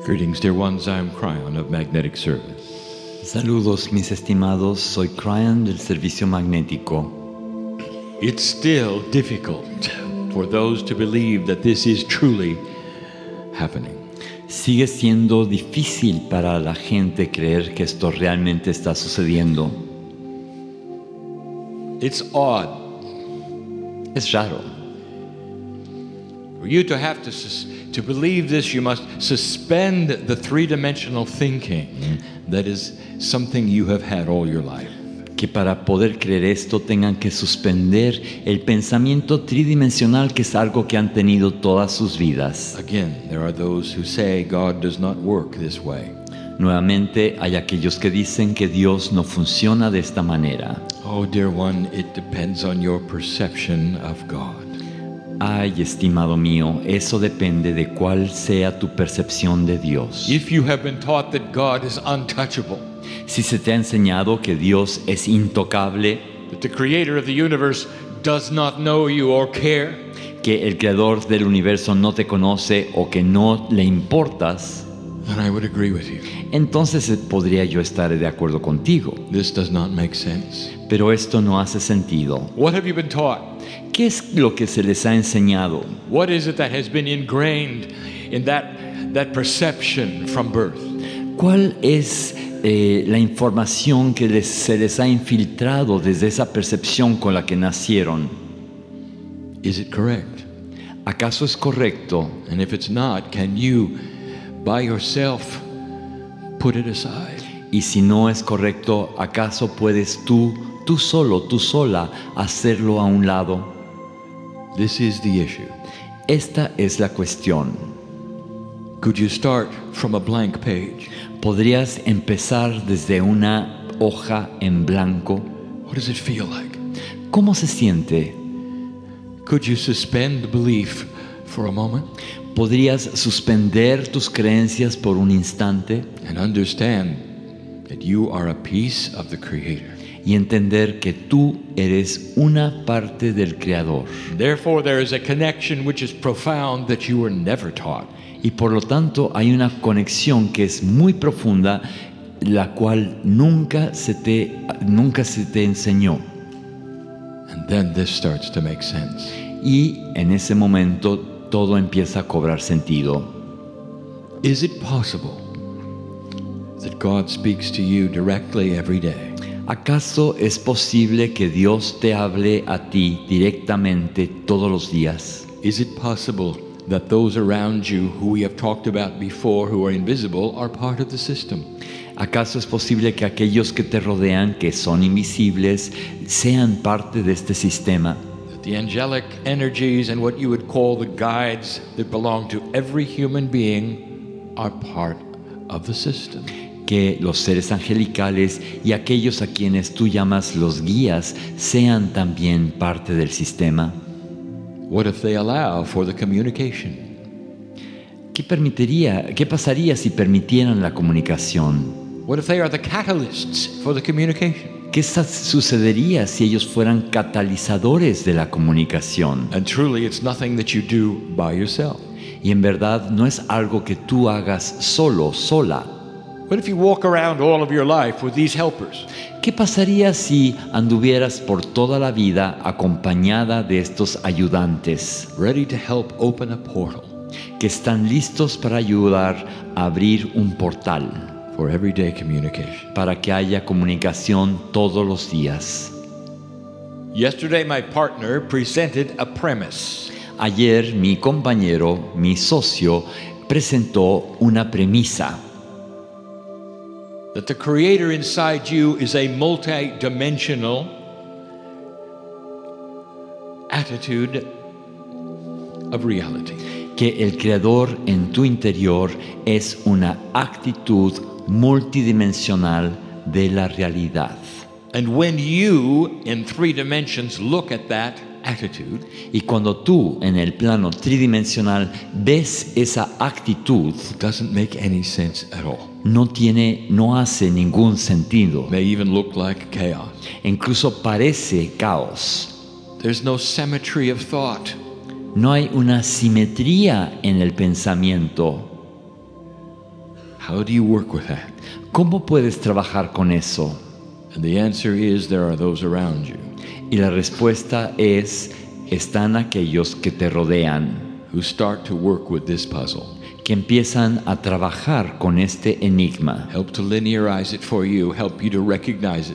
Greetings, dear ones. I'm Cryon of Magnetic Service. Saludos, mis estimados. Soy Cryon del Servicio Magnético. It's still difficult for those to believe that this is truly happening. Sigue siendo difícil para la gente creer que esto realmente está sucediendo. It's odd Es raro. for you to have to believe this. You must suspend the three-dimensional thinking that is something you have had all your life. Que para poder creer esto tengan que suspender el pensamiento tridimensional, que es algo que han tenido todas sus vidas. Again, there are those who say God does not work this way. Nuevamente hay aquellos que dicen que Dios no funciona de esta manera. Oh, dear one, it depends on your perception of God. Ay, estimado mío, eso depende de cuál sea tu percepción de Dios. If you have been taught that God is untouchable, Si se te ha enseñado que Dios es intocable, that the creator of the universe does not know you or care, que el creador del universo no te conoce o que no le importas, then I would agree with you. entonces podría yo estar de acuerdo contigo. This does not make sense. Pero esto no hace sentido. What have you been taught? ¿Qué es lo que se les ha enseñado? What is it that has been ingrained in that perception from birth? ¿Cuál es la información que se les ha infiltrado desde esa percepción con la que nacieron? Is it correct? ¿Acaso es correcto? And if it's not, can you, by yourself, put it aside? Y si no es correcto, ¿acaso puedes tú solo, tú sola, hacerlo a un lado? This is the issue. Esta es la cuestión. Could you start from a blank page? ¿Podrías empezar desde una hoja en blanco? What does it feel like? ¿Cómo se siente? Could you suspend belief for a moment ¿Podrías suspender tus creencias por un instante and understand that you are a piece of the Creator? y entender que tú eres una parte del Creador? Therefore, there is a connection which is profound that you were never taught. Y por lo tanto hay una conexión que es muy profunda, la cual nunca se te enseñó. And then this starts to make sense. Y en ese momento todo empieza a cobrar sentido. Is it possible that God speaks to you directly every day? ¿Acaso es posible que Dios te hable a ti directamente todos los días? Is it possible that those around you who we have talked about before, who are invisible, are part of the system? ¿Acaso es posible que aquellos que te rodean, que son invisibles, sean parte de este sistema? That the angelic energies and what you would call the guides that belong to every human being are part of the system? Que los seres angelicales y aquellos a quienes tú llamas los guías sean también parte del sistema. What if they allow for the communication? ¿Qué pasaría si permitieran la comunicación? What if they are the catalysts for the communication? ¿Qué sucedería si ellos fueran catalizadores de la comunicación? And truly, it's nothing that you do by yourself. Y en verdad no es algo que tú hagas solo, sola. What if you walk around all of your life with these helpers? ¿Qué pasaría si anduvieras por toda la vida acompañada de estos ayudantes Ready to help open a portal que están listos para ayudar a abrir un portal for everyday communication? para que haya comunicación todos los días? Yesterday, my partner presented a premise. Ayer mi compañero, mi socio, presentó una premisa. That the Creator inside you is a multi-dimensional attitude of reality. Que el Creador en tu interior es una actitud multidimensional de la realidad. And when you, in 3 dimensions, look at that attitude, Y cuando tú en el plano tridimensional ves esa actitud, it doesn't make any sense at all. no hace ningún sentido. It may even look like chaos. Incluso parece caos. There's no symmetry of thought. No hay una simetría en el pensamiento. How do you work with that? ¿Cómo puedes trabajar con eso? And the answer is there are those around you Y la respuesta es, están aquellos que te rodean, who start to work with this puzzle. que empiezan a trabajar con este enigma. Help to linearize it for you, help you to recognize it.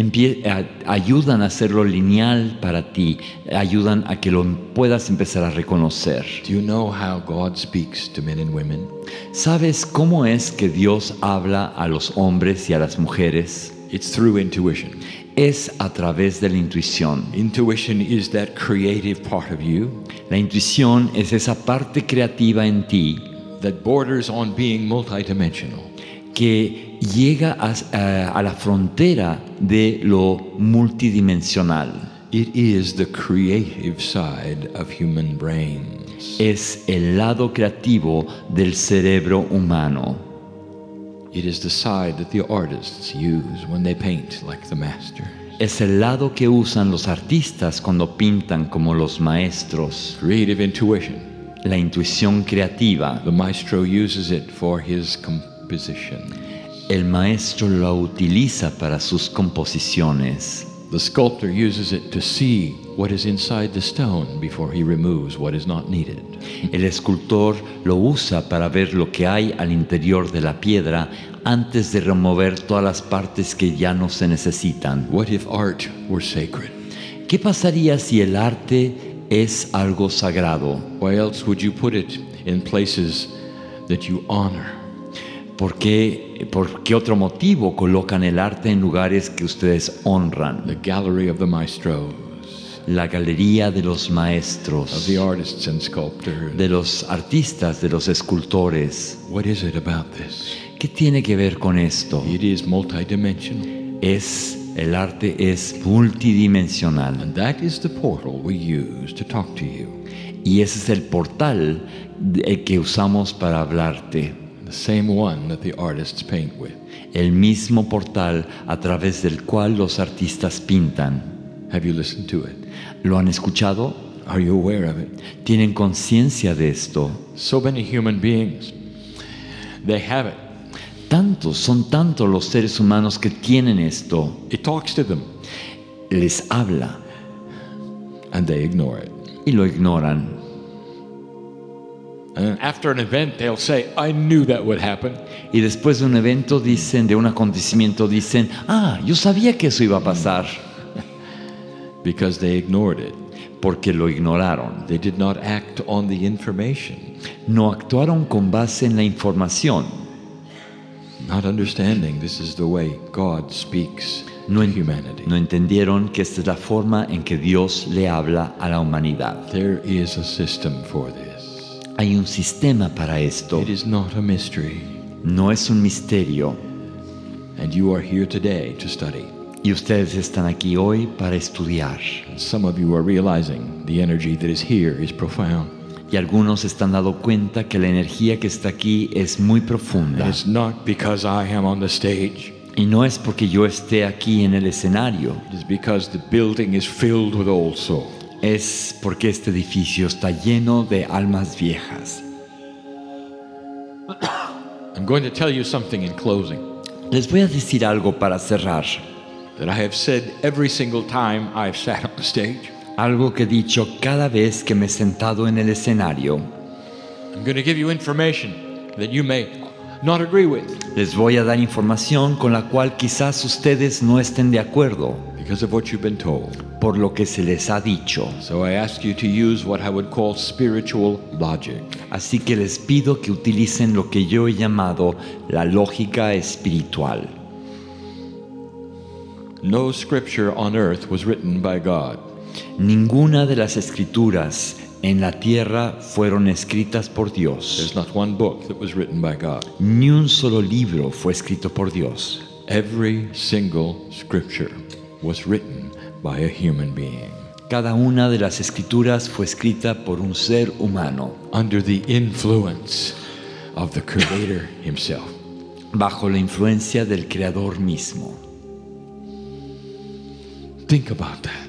Ayudan a hacerlo lineal para ti, ayudan a que lo puedas empezar a reconocer. Do you know how God speaks to men and women? ¿Sabes cómo es que Dios habla a los hombres y a las mujeres? It's through intuition. Es a través de la intuición. Intuition is that creative part of you La intuición es esa parte creativa en ti that borders on being multidimensional. que llega a la frontera de lo multidimensional. It is the creative side of human brains. Es el lado creativo del cerebro humano. It is the side that the artists use when they paint like the masters. Es el lado que usan los artistas cuando pintan como los maestros. Creative intuition. La intuición creativa. The maestro uses it for his composition. El maestro la utiliza para sus composiciones. The sculptor uses it to see what is inside the stone before he removes what is not needed. El escultor lo usa para ver lo que hay al interior de la piedra antes de remover todas las partes que ya no se necesitan. What if art were sacred? ¿Qué pasaría si el arte es algo sagrado? Why else would you put it in places that you honor? ¿Por qué otro motivo colocan el arte en lugares que ustedes honran? The gallery of the maestros, La galería de los of maestros, the artists and sculptors. de los artistas, de los escultores. What is it about this? ¿Qué tiene que ver con esto? It is multidimensional. El arte es multidimensional. And that is the portal we use to talk to you. Y ese es el portal que usamos para hablarte. The same one that the artists paint with. El mismo portal a través del cual los artistas pintan. Have you listened to it? ¿Lo han escuchado? Are you aware of it? ¿Tienen conciencia de esto? So many human beings, they have it. Son tantos los seres humanos que tienen esto. It talks to them Les habla and they ignore it. y lo ignoran. And after an event, they'll say, I knew that would happen. Y después de un evento de un acontecimiento dicen, yo sabía que eso iba a pasar. Because they ignored it. Porque lo ignoraron. They did not act on the information. No actuaron con base en la información. Not understanding this is the way God speaks to humanity. No entendieron que esta es la forma en que Dios le habla a la humanidad. There is a system for this. Hay un sistema para esto. It is not a mystery. No es un misterio. And you are here today to study. Y ustedes están aquí hoy para estudiar. And some of you are realizing the energy that is here is profound. Y algunos se están dando cuenta que la energía que está aquí es muy profunda. And it's not because I am on the stage. Y no es porque yo esté aquí en el escenario. It is because the building is filled with old souls. Es porque este edificio está lleno de almas viejas. I'm going to tell you something in closing Les voy a decir algo para cerrar. that I have said every single time I've sat on the stage. Algo que he dicho cada vez que me he sentado en el escenario. I'm going to give you information that you may not agree with Les voy a dar información con la cual quizás ustedes no estén de acuerdo because of what you've been told. por lo que se les ha dicho. So I ask you to use what I would call spiritual logic. Así que les pido que utilicen lo que yo he llamado la lógica espiritual. No scripture on earth was written by God. Ninguna de las escrituras en la tierra fueron escritas por Dios. There's not one book that was written by God. Ni un solo libro fue escrito por Dios. Every single scripture was written by a human being. Cada una de las escrituras fue escrita por un ser humano, Under the influence of the Creator himself. bajo la influencia del Creador mismo. Think about that.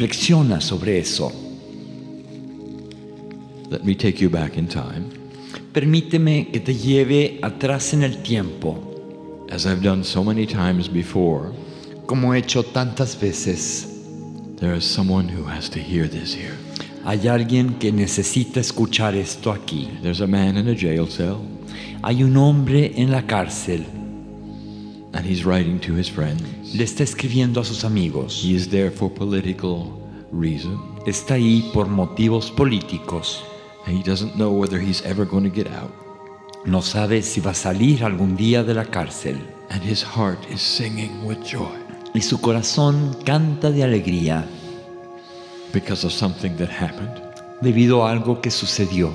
Reflexiona sobre eso. Let me take you back in time. Permíteme que te lleve atrás en el tiempo, as I've done so many times before. como he hecho tantas veces. There is someone who has to hear this here. Hay alguien que necesita escuchar esto aquí. There's a man in a jail cell, Hay un hombre en la cárcel. and he's writing to his friends. Le está escribiendo a sus amigos. He is there for political reason. Está ahí por motivos políticos. And he doesn't know whether he's ever going to get out. No sabe si va a salir algún día de la cárcel. And his heart is singing with joy Y su corazón canta de alegría because of something that happened. debido a algo que sucedió.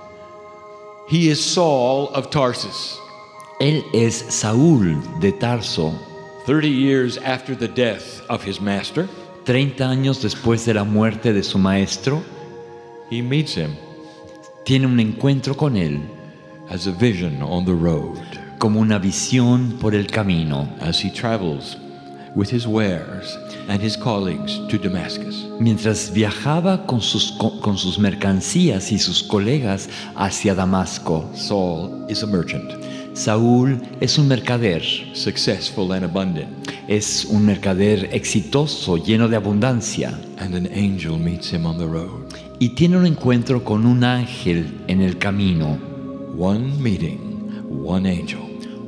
He is Saul of Tarsus. Él es Saúl de Tarso. 30 years after the death of his master, 30 años después de la muerte de su maestro, he meets him tiene un encuentro con él as a vision on the road como una visión por el camino, as he travels with his wares and his colleagues to Damascus. mientras viajaba con sus mercancías y sus colegas hacia Damasco. Saul is a merchant, Saúl es un mercader, successful and abundant, es un mercader exitoso, lleno de abundancia, and an angel meets him on the road. y tiene un encuentro con un ángel en el camino. One meeting, one angel,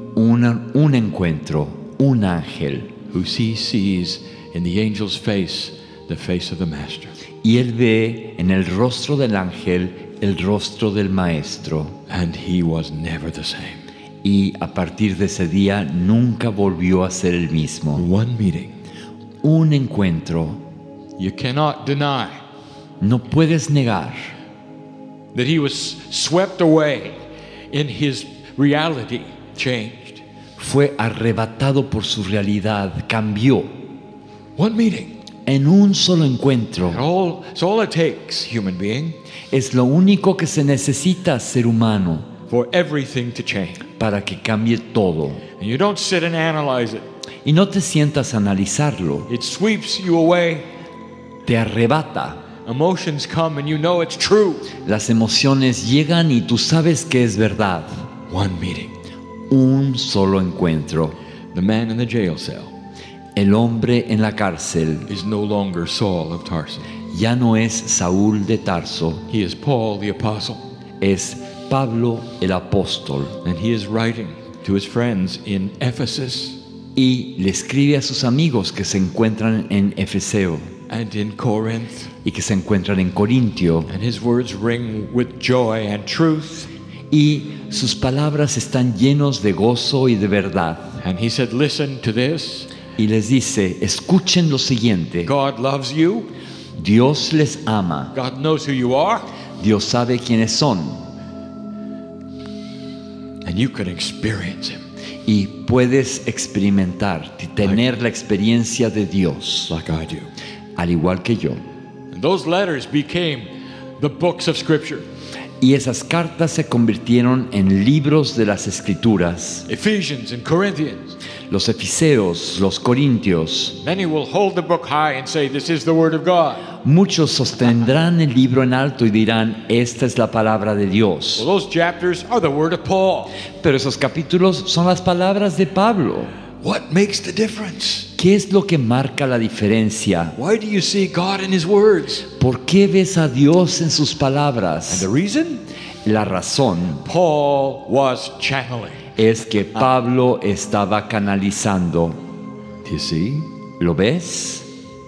Un encuentro, un ángel. who he sees in the angel's face the face of the master. Y él ve en el rostro del ángel el rostro del maestro. And he was never the same. Y a partir de ese día nunca volvió a ser el mismo. One meeting. Un encuentro. You cannot deny No puedes negar that he was swept away in his reality changed. fue arrebatado por su realidad, cambió. One meeting. En un solo encuentro. It's all it takes, human being, Es lo único que se necesita, ser humano, for everything to change. para que cambie todo. And you don't sit and analyze it. Y no te sientas a analizarlo. It sweeps you away. Te arrebata. Emotions come and you know it's true. Las emociones llegan y tú sabes que es verdad. One meeting. Un solo encuentro. The man in the jail cell El hombre en la cárcel is no longer Saul of Tarsus. ya no es Saúl de Tarso, He is Paul the apostle. es Pablo el apóstol. And he is writing to his friends in Ephesus Y le escribe a sus amigos que se encuentran en Efeseo and in Corinth. y que se encuentran en Corintio. And his words ring with joy and truth. Y sus palabras están llenos de gozo y de verdad. And he said, listen to this. Y les dice, escuchen lo siguiente. God loves you. Dios les ama. God knows who you are. Dios sabe quiénes son. And you can experience him Y puedes experimentar, tener la experiencia de Dios, like I do. al igual que yo. And those letters became the books of Scripture. Y esas cartas se convirtieron en libros de las Escrituras. Ephesians and Corinthians. Los Efeseos, los Corintios. Many will hold the book high and say, this is the word of God. Muchos sostendrán el libro en alto y dirán, esta es la palabra de Dios. Well, those chapters are the word of Paul. Pero esos capítulos son las palabras de Pablo. What makes the difference? ¿Qué es lo que marca la diferencia? Why do you see God in his words? ¿Por qué ves a Dios en sus And palabras? the reason? La razón Paul was channeling. es que Pablo estaba canalizando. Do you see? ¿Lo ves?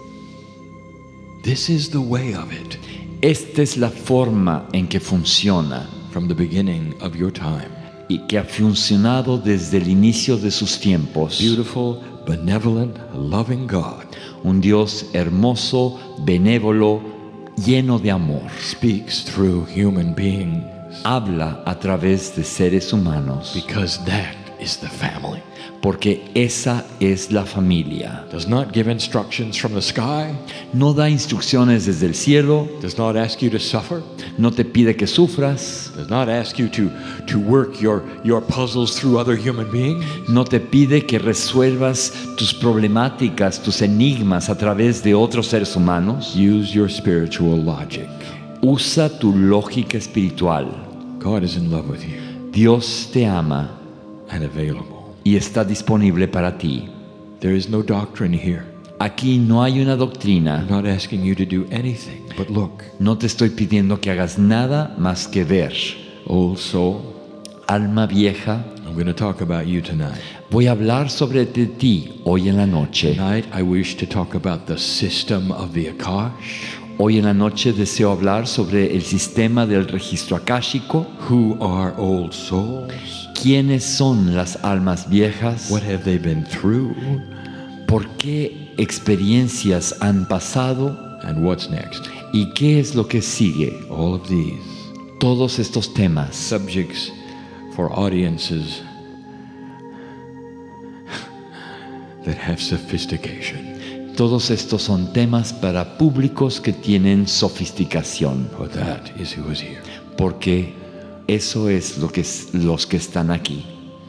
This is the way of it Esta es la forma en que funciona from the beginning of your time. y que ha funcionado desde el inicio de sus tiempos. Beautiful, benevolent, loving God Un Dios hermoso, benévolo, lleno de amor. speaks through human beings Habla a través de seres humanos, because that is the family. porque esa es la familia. Does not give instructions from the sky, No da instrucciones desde el cielo, does not ask you to suffer, no te pide que sufras, does not ask you to work your puzzles through other human beings. no te pide que resuelvas tus problemáticas, tus enigmas a través de otros seres humanos. Use your spiritual logic. Usa tu lógica espiritual, God is in love with you Dios te ama and available. y está disponible para ti. There is no doctrine here. Aquí no hay una doctrina. I'm not asking you to do anything, but look. No te estoy pidiendo que hagas nada más que ver. Old soul, Alma vieja, I'm going to talk about you tonight. voy a hablar sobre ti hoy en la noche. Tonight, I wish to talk about the system of the Akash. Hoy en la noche deseo hablar sobre el sistema del registro akáshico. Who are old souls? ¿Quiénes son las almas viejas? What have they been through? ¿Por qué experiencias han pasado? And what's next? ¿Y qué es lo que sigue? All of these Todos estos temas, subjects for audiences that have sophistication. todos estos son temas para públicos que tienen sofisticación, For that is who is here. porque eso es lo que los que están aquí.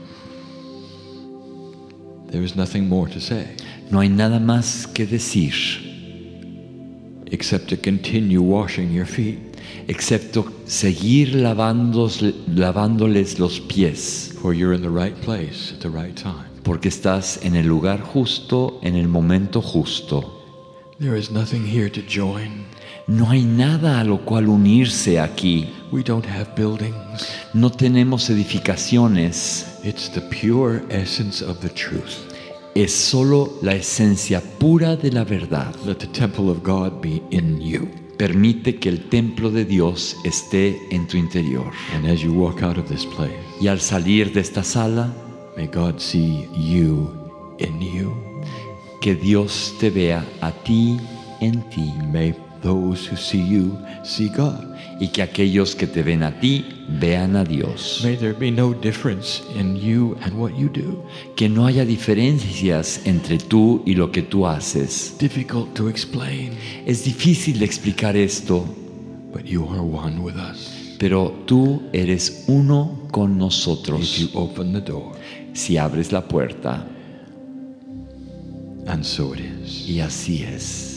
There is nothing more to say No hay nada más que decir, except to continue washing your feet. excepto seguir lavándoles los pies, For you're in the right place at the right time. porque estás en el lugar justo, en el momento justo. There is nothing here to join. No hay nada a lo cual unirse aquí. We don't have buildings. No tenemos edificaciones. It's the pure essence of the truth. Es solo la esencia pura de la verdad. Let the temple of God be in you. Permite que el templo de Dios esté en tu interior. And as you walk out of this place, Y al salir de esta sala, may God see you in you. que Dios te vea a ti en ti. May those who see you see God. Y que aquellos que te ven a ti vean a Dios. May there be no difference in you and what you do. Que no haya diferencias entre tú y lo que tú haces. Difficult to explain, Es difícil de explicar esto, but you are one with us. pero tú eres uno con If nosotros you open the door, si abres la puerta. and so it is. Y así es.